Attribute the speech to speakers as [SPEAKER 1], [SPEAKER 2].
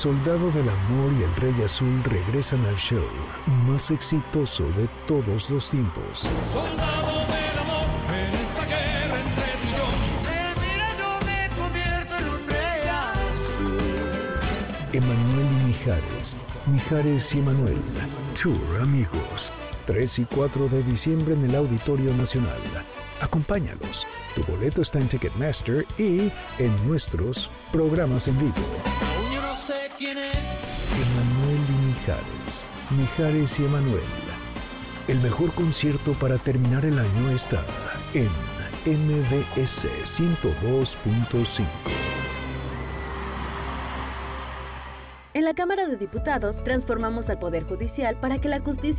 [SPEAKER 1] Soldado del Amor y el Rey Azul regresan al show más exitoso de todos los tiempos.
[SPEAKER 2] Soldado del amor, en esta guerra entre tú y yo. Mira, yo me convierto en un rey azul.
[SPEAKER 1] Emanuel y Mijares. Mijares y Emanuel. Tour, amigos. 3 y 4 de diciembre en el Auditorio Nacional. Acompáñalos. Tu boleto está en Ticketmaster y en nuestros programas en vivo.
[SPEAKER 2] Aún yo no sé quién es.
[SPEAKER 1] Emanuel y Mijares. Mijares y Emanuel. El mejor concierto para terminar el año está en MBS 102.5.
[SPEAKER 3] En la Cámara de Diputados transformamos al Poder Judicial para que la justicia